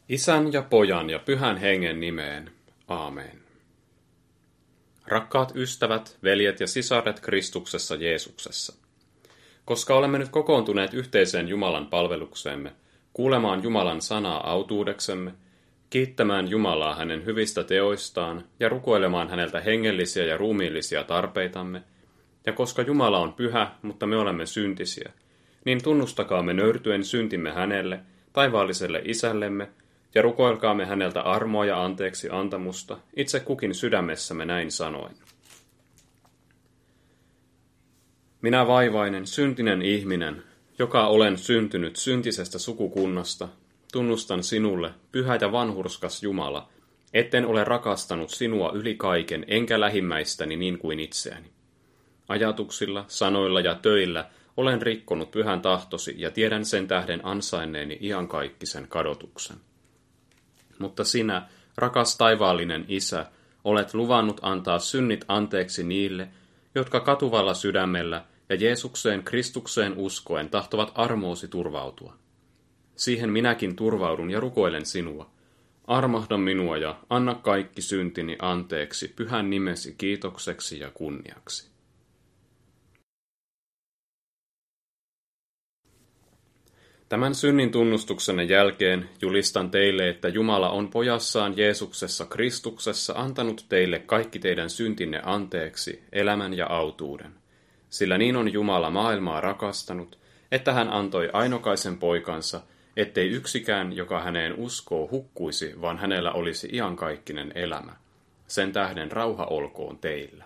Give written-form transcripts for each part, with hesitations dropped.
Isän ja Pojan ja Pyhän Hengen nimeen. Aamen. Rakkaat ystävät, veljet ja sisaret Kristuksessa Jeesuksessa. Koska olemme nyt kokoontuneet yhteiseen Jumalan palvelukseemme, kuulemaan Jumalan sanaa autuudeksemme, kiittämään Jumalaa hänen hyvistä teoistaan ja rukoilemaan häneltä hengellisiä ja ruumiillisia tarpeitamme, ja koska Jumala on pyhä, mutta me olemme syntisiä, niin tunnustakaamme nöyrtyen syntimme hänelle, taivaalliselle isällemme, ja rukoilkaamme häneltä armoa ja anteeksi antamusta, itse kukin sydämessämme näin sanoen. Minä vaivainen, syntinen ihminen, joka olen syntynyt syntisestä sukukunnasta, tunnustan sinulle, pyhä ja vanhurskas Jumala, etten ole rakastanut sinua yli kaiken, enkä lähimmäistäni niin kuin itseäni. Ajatuksilla, sanoilla ja töillä olen rikkonut pyhän tahtosi ja tiedän sen tähden ansainneeni iankaikkisen kadotuksen. Mutta sinä, rakas taivaallinen Isä, olet luvannut antaa synnit anteeksi niille, jotka katuvalla sydämellä ja Jeesukseen Kristukseen uskoen tahtovat armoosi turvautua. Siihen minäkin turvaudun ja rukoilen sinua. Armahda minua ja anna kaikki syntini anteeksi pyhän nimesi kiitokseksi ja kunniaksi. Tämän synnin tunnustuksenne jälkeen julistan teille, että Jumala on pojassaan Jeesuksessa Kristuksessa antanut teille kaikki teidän syntinne anteeksi, elämän ja autuuden. Sillä niin on Jumala maailmaa rakastanut, että hän antoi ainokaisen poikansa, ettei yksikään, joka häneen uskoo, hukkuisi, vaan hänellä olisi iankaikkinen elämä. Sen tähden rauha olkoon teillä.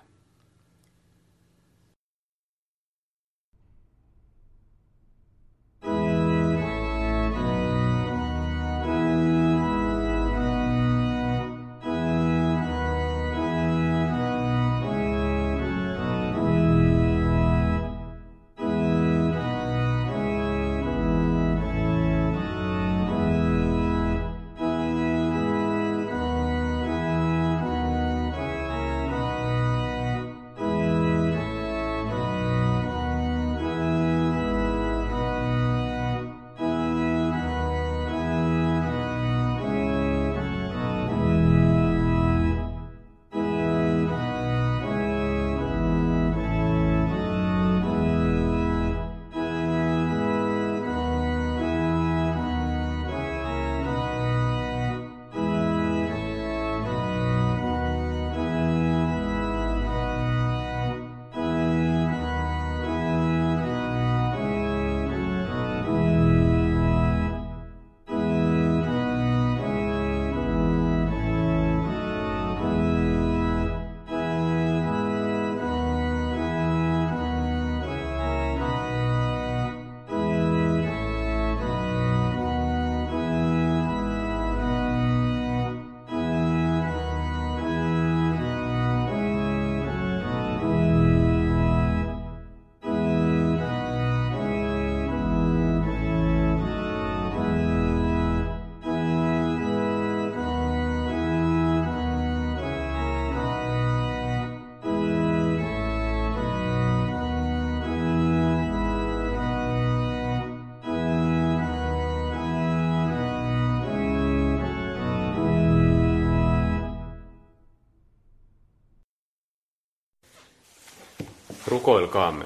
Rukoilkaamme.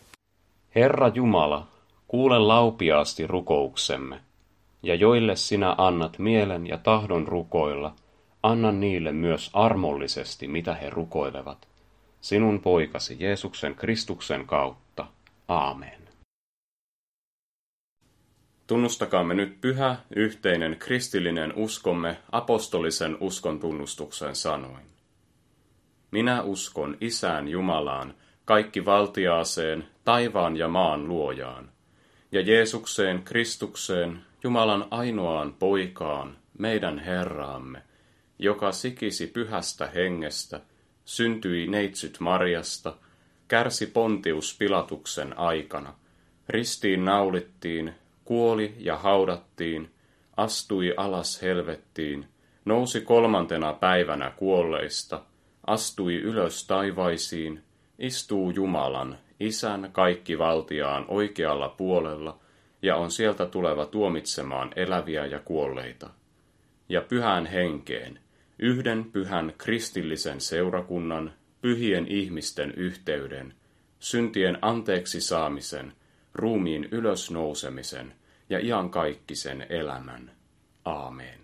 Herra Jumala, kuule laupiaasti rukouksemme, ja joille sinä annat mielen ja tahdon rukoilla, anna niille myös armollisesti, mitä he rukoilevat, sinun poikasi Jeesuksen Kristuksen kautta. Aamen. Tunnustakaamme nyt pyhä, yhteinen kristillinen uskomme apostolisen uskon tunnustuksen sanoin. Minä uskon Isään Jumalaan, kaikki valtiaaseen, taivaan ja maan luojaan, ja Jeesukseen Kristukseen, Jumalan ainoaan poikaan, meidän Herraamme, joka sikisi pyhästä hengestä, syntyi neitsyt Marjasta, kärsi Pontius Pilatuksen aikana, ristiin naulittiin, kuoli ja haudattiin, astui alas helvettiin, nousi 3. päivänä kuolleista, astui ylös taivaisiin, istuu Jumalan, Isän kaikkivaltiaan oikealla puolella ja on sieltä tuleva tuomitsemaan eläviä ja kuolleita. ja Pyhään Henkeen, yhden pyhän kristillisen seurakunnan, pyhien ihmisten yhteyden, syntien anteeksi saamisen, ruumiin ylösnousemisen ja iankaikkisen elämän. Aamen.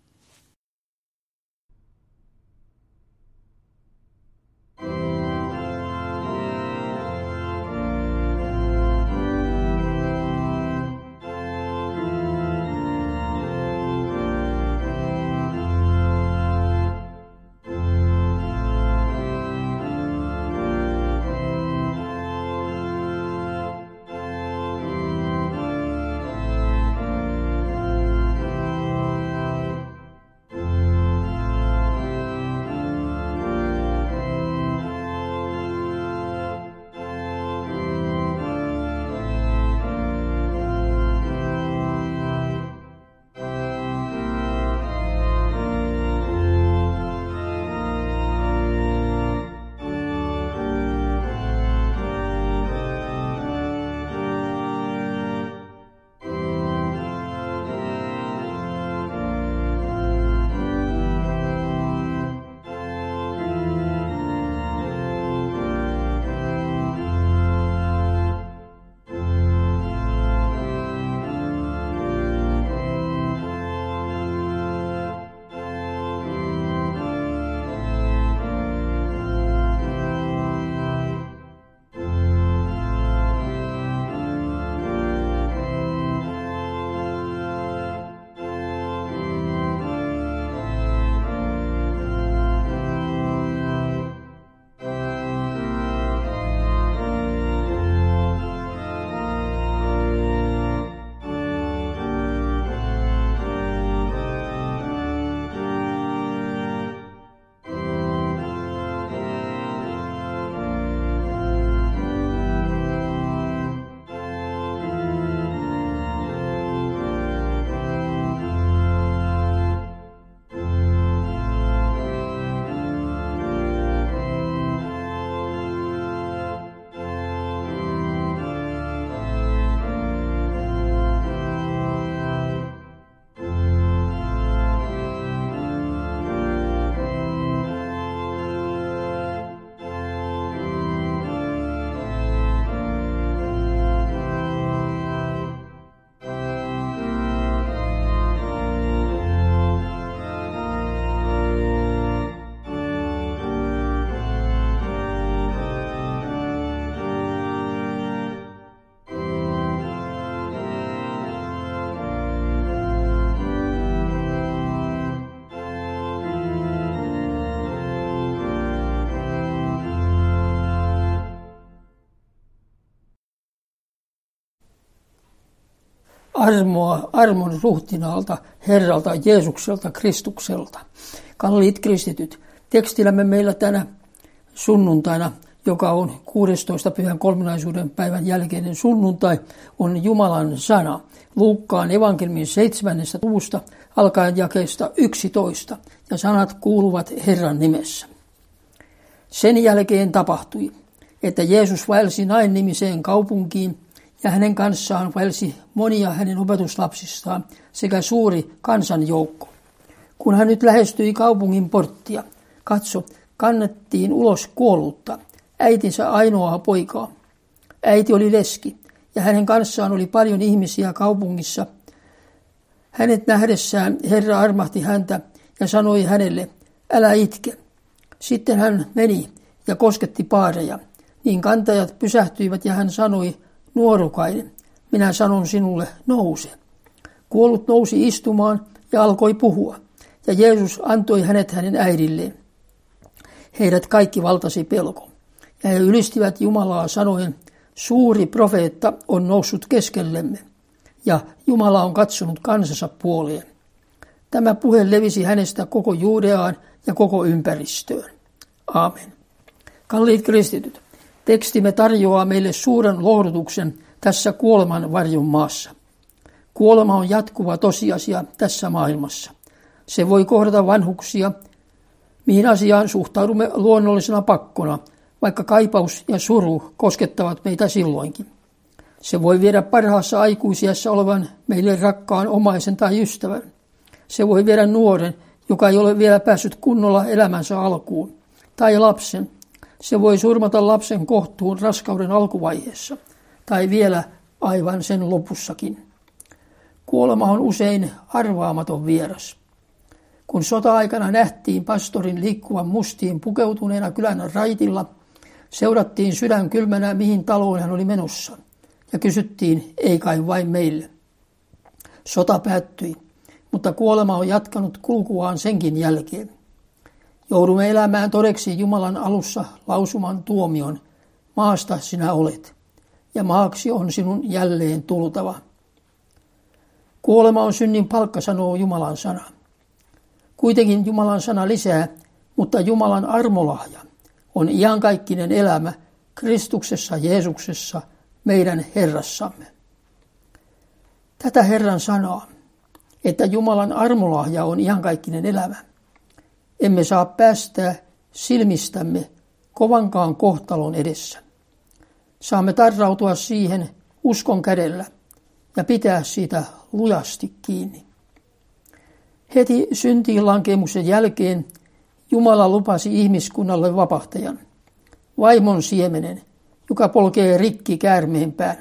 Armoa armon ruhtinaalta, Herralta Jeesukselta, Kristukselta. Kalliit kristityt, tekstillämme meillä tänä sunnuntaina, joka on 16. Pyhän kolminaisuuden päivän jälkeinen sunnuntai, on Jumalan sana. Luukkaan evankeliumin 7. luvusta alkaen jakeesta 11, ja sanat kuuluvat Herran nimessä. Sen jälkeen tapahtui, että Jeesus vaelsi Nain-nimiseen kaupunkiin, ja hänen kanssaan vaelsi monia hänen opetuslapsistaan sekä suuri kansanjoukko. Kun hän nyt lähestyi kaupungin porttia, katso, kannettiin ulos kuollutta, äitinsä ainoaa poikaa. Äiti oli leski, ja hänen kanssaan oli paljon ihmisiä kaupungissa. Hänet nähdessään Herra armahti häntä ja sanoi hänelle, älä itke. Sitten hän meni ja kosketti paareja. Niin kantajat pysähtyivät ja hän sanoi, nuorukainen, minä sanon sinulle, nouse. Kuollut nousi istumaan ja alkoi puhua, ja Jeesus antoi hänet hänen äidilleen. Heidät kaikki valtasi pelko, ja he ylistivät Jumalaa sanoen, suuri profeetta on noussut keskellemme, ja Jumala on katsonut kansansa puoleen. Tämä puhe levisi hänestä koko Juudeaan ja koko ympäristöön. Aamen. Kalliit kristityt, tekstimme tarjoaa meille suuren lohdutuksen tässä kuoleman varjon maassa. Kuolema on jatkuva tosiasia tässä maailmassa. Se voi kohdata vanhuksia, mihin asiaan suhtaudumme luonnollisena pakkona, vaikka kaipaus ja suru koskettavat meitä silloinkin. Se voi viedä parhaassa aikuisiässä olevan meille rakkaan omaisen tai ystävän. Se voi viedä nuoren, joka ei ole vielä päässyt kunnolla elämänsä alkuun, tai lapsen. Se voi surmata lapsen kohtuun raskauden alkuvaiheessa, tai vielä aivan sen lopussakin. Kuolema on usein arvaamaton vieras. Kun sota-aikana nähtiin pastorin liikkuvan mustiin pukeutuneena kylän raitilla, seurattiin sydän kylmänä, mihin taloon hän oli menossa, ja kysyttiin, ei kai vain meille. Sota päättyi, mutta kuolema on jatkanut kulkuaan senkin jälkeen. Joudumme elämään todeksi Jumalan alussa lausuman tuomion, maasta sinä olet, ja maaksi on sinun jälleen tultava. Kuolema on synnin palkka, sanoo Jumalan sana. Kuitenkin Jumalan sana lisää, mutta Jumalan armolahja on iankaikkinen elämä Kristuksessa Jeesuksessa, meidän Herrassamme. Tätä Herran sanaa, että Jumalan armolahja on iankaikkinen elämä, emme saa päästää silmistämme kovankaan kohtalon edessä. Saamme tarrautua siihen uskon kädellä ja pitää siitä lujasti kiinni. Heti syntiin lankemuksen jälkeen Jumala lupasi ihmiskunnalle vapahtajan, vaimon siemenen, joka polkee rikki käärmeen pään.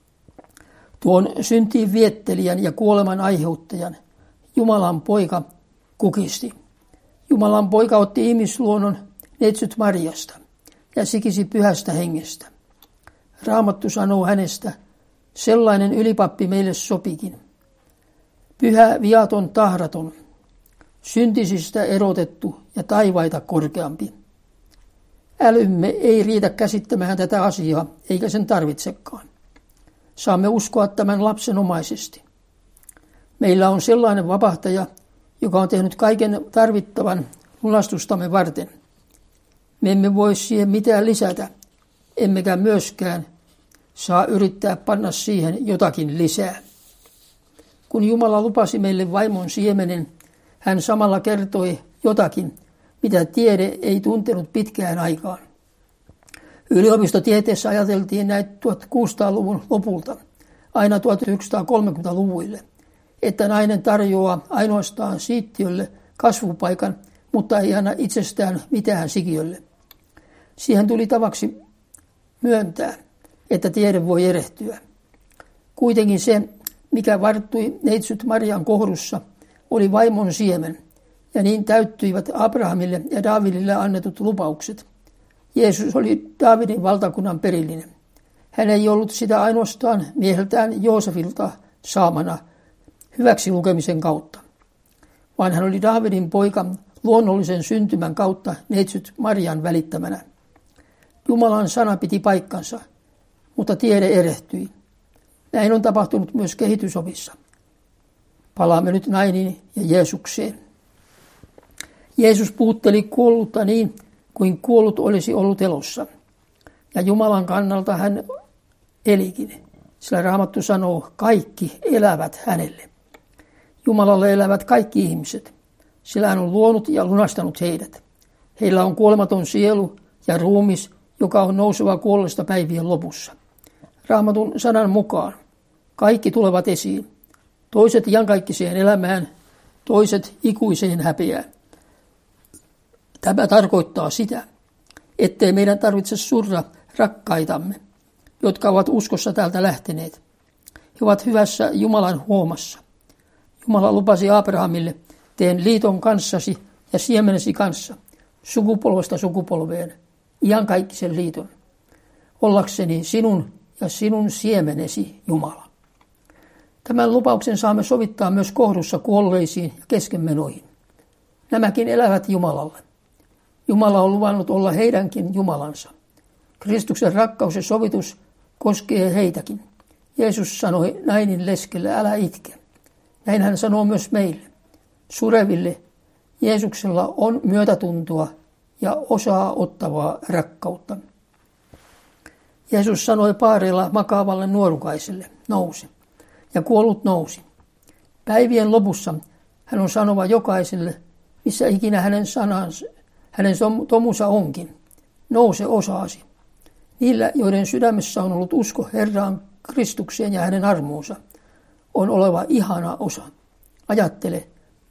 Tuon syntiin viettelijän ja kuoleman aiheuttajan Jumalan poika kukisti. Jumalan poika otti ihmisluonnon neitsyt Mariasta ja sikisi pyhästä hengestä. Raamattu sanoo hänestä, sellainen ylipappi meille sopikin. Pyhä, viaton, tahraton, syntisistä erotettu ja taivaita korkeampi. Älymme ei riitä käsittämään tätä asiaa, eikä sen tarvitsekaan. Saamme uskoa tämän lapsenomaisesti. Meillä on sellainen vapahtaja, joka on tehnyt kaiken tarvittavan lunastustamme varten. Me emme voi siihen mitään lisätä, emmekä myöskään saa yrittää panna siihen jotakin lisää. Kun Jumala lupasi meille vaimon siemenen, hän samalla kertoi jotakin, mitä tiede ei tuntenut pitkään aikaan. Yliopistotieteessä ajateltiin näin 1600-luvun lopulta aina 1930-luvuille, että nainen tarjoaa ainoastaan siittiölle kasvupaikan, mutta ei anna itsestään mitään sikiölle. Siihen tuli tavaksi myöntää, että tiede voi erehtyä. Kuitenkin se, mikä varttui neitsyt Marian kohdussa, oli vaimon siemen, ja niin täyttyivät Abrahamille ja Daavidille annetut lupaukset. Jeesus oli Daavidin valtakunnan perillinen. Hän ei ollut sitä ainoastaan mieheltään Joosefilta saamana hyväksi lukemisen kautta, vaan hän oli Daavidin poika luonnollisen syntymän kautta neitsyt Marian välittämänä. Jumalan sana piti paikkansa, mutta tiede erehtyi. Näin on tapahtunut myös kehitysopissa. Palaamme nyt Nainiin ja Jeesukseen. Jeesus puhutteli kuollutta niin, kuin kuollut olisi ollut elossa. Ja Jumalan kannalta hän elikin, sillä Raamattu sanoo, kaikki elävät hänelle. Jumalalle elävät kaikki ihmiset, sillä hän on luonut ja lunastanut heidät. Heillä on kuolematon sielu ja ruumis, joka on nouseva kuolleesta päivien lopussa. Raamatun sanan mukaan kaikki tulevat esiin. Toiset iankaikkiseen elämään, toiset ikuiseen häpeään. Tämä tarkoittaa sitä, ettei meidän tarvitse surra rakkaitamme, jotka ovat uskossa täältä lähteneet. He ovat hyvässä Jumalan huomassa. Jumala lupasi Abrahamille, teen liiton kanssasi ja siemenesi kanssa, sukupolvesta sukupolveen, iankaikkisen liiton, ollakseni sinun ja sinun siemenesi Jumala. Tämän lupauksen saamme sovittaa myös kohdussa kuolleisiin ja keskenmenoihin. Nämäkin elävät Jumalalle. Jumala on luvannut olla heidänkin Jumalansa. Kristuksen rakkaus ja sovitus koskee heitäkin. Jeesus sanoi nainin leskelle, älä itke. Näin hän sanoo myös meille. Sureville Jeesuksella on myötätuntoa ja osaa ottavaa rakkautta. Jeesus sanoi paareilla makaavalle nuorukaiselle, nousi. Ja kuollut nousi. Päivien lopussa hän on sanova jokaiselle, missä ikinä hänen sanansa, hänen tomunsa onkin. Nouse osaasi. Niillä, joiden sydämessä on ollut usko Herraan Kristukseen ja hänen armoonsa, on oleva ihana osa. Ajattele,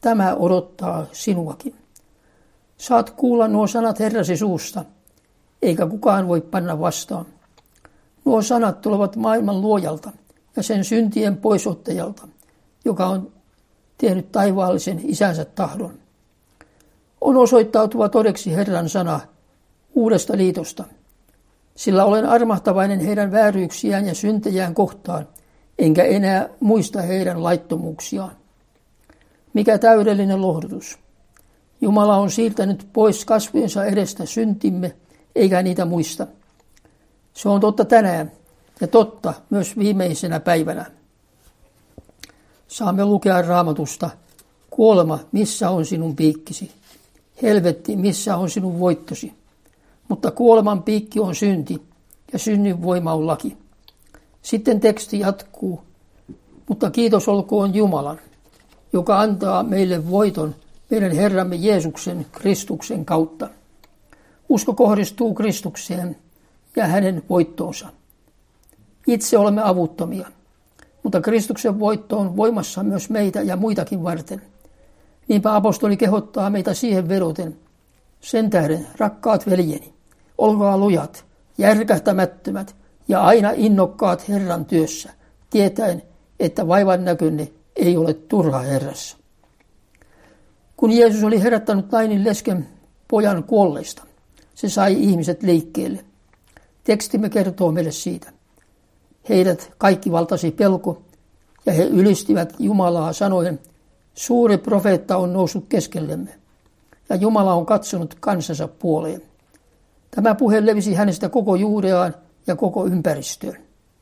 tämä odottaa sinuakin. Saat kuulla nuo sanat Herrasi suusta, eikä kukaan voi panna vastaan. Nuo sanat tulevat maailman luojalta ja sen syntien poisottajalta, joka on tehnyt taivaallisen isänsä tahdon. On osoittautuva todeksi Herran sana uudesta liitosta, sillä olen armahtavainen heidän vääryyksiään ja syntejään kohtaan, enkä enää muista heidän laittomuuksiaan. Mikä täydellinen lohdutus! Jumala on siirtänyt pois kasvojensa edestä syntimme, eikä niitä muista. Se on totta tänään ja totta myös viimeisenä päivänä. Saamme lukea Raamatusta: kuolema, missä on sinun piikkisi? Helvetti, missä on sinun voittosi? Mutta kuoleman piikki on synti ja synnin voima on laki. Sitten teksti jatkuu: mutta kiitos olkoon Jumalan, joka antaa meille voiton meidän Herramme Jeesuksen Kristuksen kautta. Usko kohdistuu Kristukseen ja hänen voittoonsa. Itse olemme avuttomia, mutta Kristuksen voitto on voimassa myös meitä ja muitakin varten. Niinpä apostoli kehottaa meitä siihen vedoten: sen tähden, rakkaat veljeni, olkaa lujat, järkähtämättömät ja aina innokkaat Herran työssä, tietäen, että vaivan näkönne ei ole turha Herrassa. Kun Jeesus oli herättänyt Nainin lesken pojan kuolleista, se sai ihmiset liikkeelle. Tekstimme kertoo meille siitä. Heidät kaikki valtasi pelko, ja he ylistivät Jumalaa sanoen: suuri profeetta on noussut keskellemme, ja Jumala on katsonut kansansa puoleen. Tämä puhe levisi hänestä koko Juudeaan ja koko ympäristöön.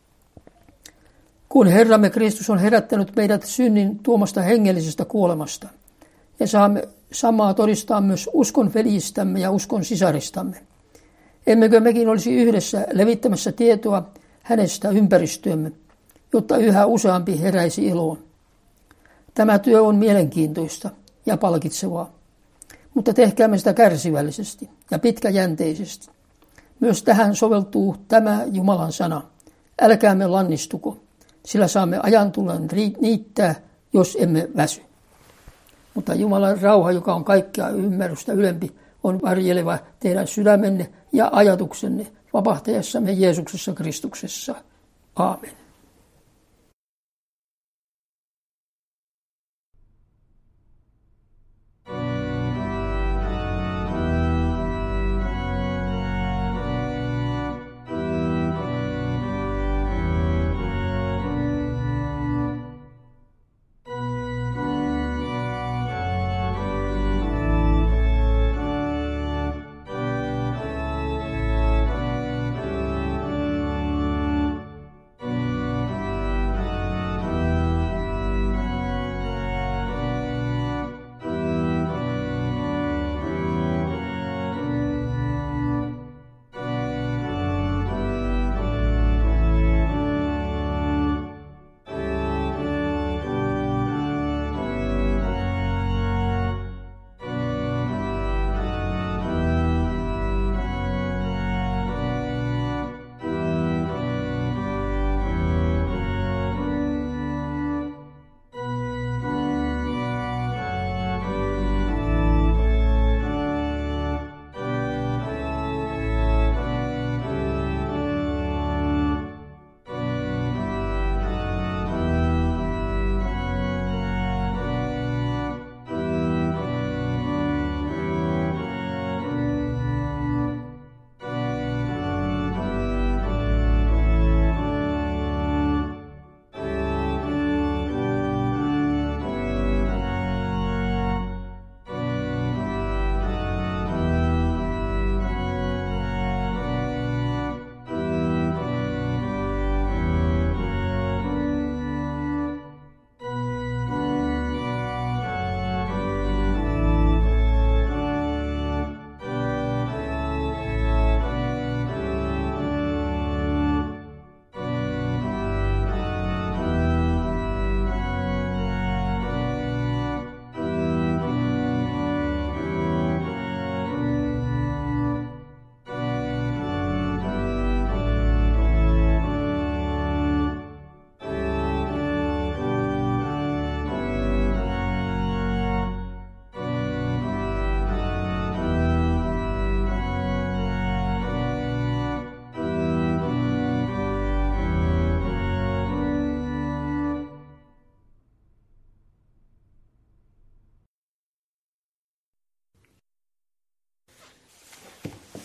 Kun Herramme Kristus on herättänyt meidät synnin tuomasta hengellisestä kuolemasta, ja saamme samaa todistaa myös uskon veljistämme ja uskon sisaristamme, emmekö mekin olisi yhdessä levittämässä tietoa hänestä ympäristöömme, jotta yhä useampi heräisi eloon. Tämä työ on mielenkiintoista ja palkitsevaa, mutta tehkäämme sitä kärsivällisesti ja pitkäjänteisesti. Myös tähän soveltuu tämä Jumalan sana: älkäämme lannistuko, sillä saamme ajan tullen niittää, jos emme väsy. Mutta Jumalan rauha, joka on kaikkea ymmärrystä ylempi, on varjeleva teidän sydämenne ja ajatuksenne vapahtajassamme Jeesuksessa Kristuksessa. Aamen.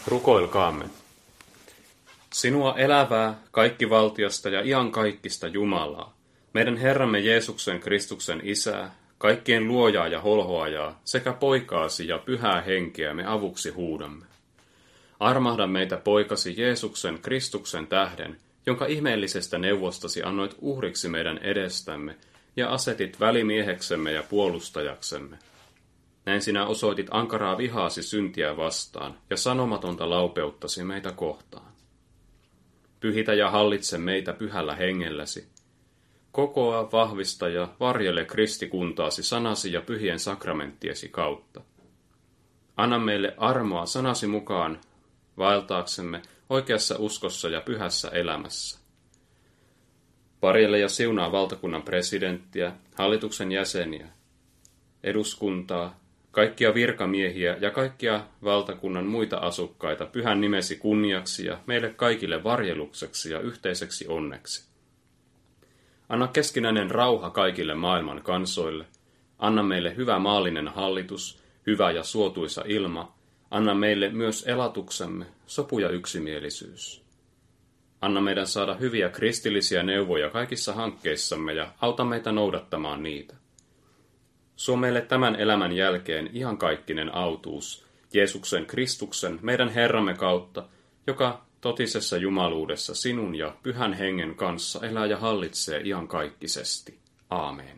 Rukoilkaamme. Sinua elävää, kaikkivaltiasta ja iankaikkista Jumalaa, meidän Herramme Jeesuksen Kristuksen Isää, kaikkien luojaa ja holhoajaa, sekä poikaasi ja pyhää henkeä me avuksi huudamme. Armahda meitä poikasi Jeesuksen Kristuksen tähden, jonka ihmeellisestä neuvostasi annoit uhriksi meidän edestämme ja asetit välimieheksemme ja puolustajaksemme. Näin sinä osoitit ankaraa vihaasi syntiä vastaan ja sanomatonta laupeuttasi meitä kohtaan. Pyhitä ja hallitse meitä pyhällä hengelläsi. Kokoa, vahvista ja varjele kristikuntaasi sanasi ja pyhien sakramenttiesi kautta. Anna meille armoa sanasi mukaan vaeltaaksemme oikeassa uskossa ja pyhässä elämässä. Varjele ja siunaa valtakunnan presidenttiä, hallituksen jäseniä, eduskuntaa, kaikkia virkamiehiä ja kaikkia valtakunnan muita asukkaita pyhän nimesi kunniaksi ja meille kaikille varjelukseksi ja yhteiseksi onneksi. Anna keskinäinen rauha kaikille maailman kansoille. Anna meille hyvä maallinen hallitus, hyvä ja suotuisa ilma. Anna meille myös elatuksemme, sopu ja yksimielisyys. Anna meidän saada hyviä kristillisiä neuvoja kaikissa hankkeissamme ja auta meitä noudattamaan niitä. Suo meille tämän elämän jälkeen iankaikkinen autuus, Jeesuksen Kristuksen, meidän Herramme kautta, joka totisessa jumaluudessa sinun ja pyhän hengen kanssa elää ja hallitsee iankaikkisesti. Aamen.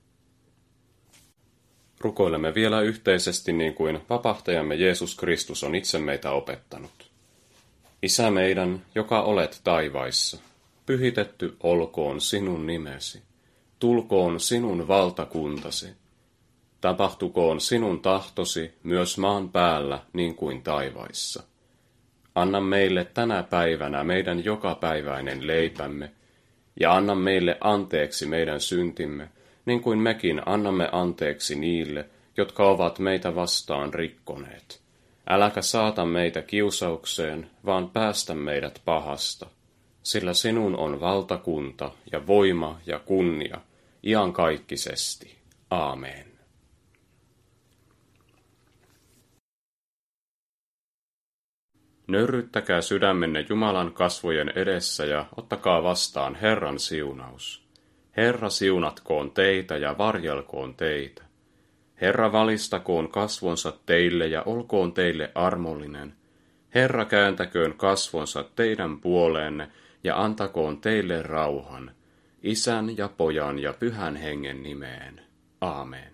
Rukoilemme vielä yhteisesti niin kuin vapahtajamme Jeesus Kristus on itse meitä opettanut. Isä meidän, joka olet taivaissa, pyhitetty olkoon sinun nimesi, tulkoon sinun valtakuntasi. Tapahtukoon sinun tahtosi myös maan päällä niin kuin taivaissa. Anna meille tänä päivänä meidän jokapäiväinen leipämme, ja anna meille anteeksi meidän syntimme, niin kuin mekin annamme anteeksi niille, jotka ovat meitä vastaan rikkoneet. Äläkä saata meitä kiusaukseen, vaan päästä meidät pahasta, sillä sinun on valtakunta ja voima ja kunnia, iankaikkisesti. Aamen. Nöyryyttäkää sydämenne Jumalan kasvojen edessä ja ottakaa vastaan Herran siunaus. Herra siunatkoon teitä ja varjelkoon teitä. Herra valistakoon kasvonsa teille ja olkoon teille armollinen. Herra kääntäköön kasvonsa teidän puoleenne ja antakoon teille rauhan. Isän ja Pojan ja Pyhän Hengen nimeen. Aamen.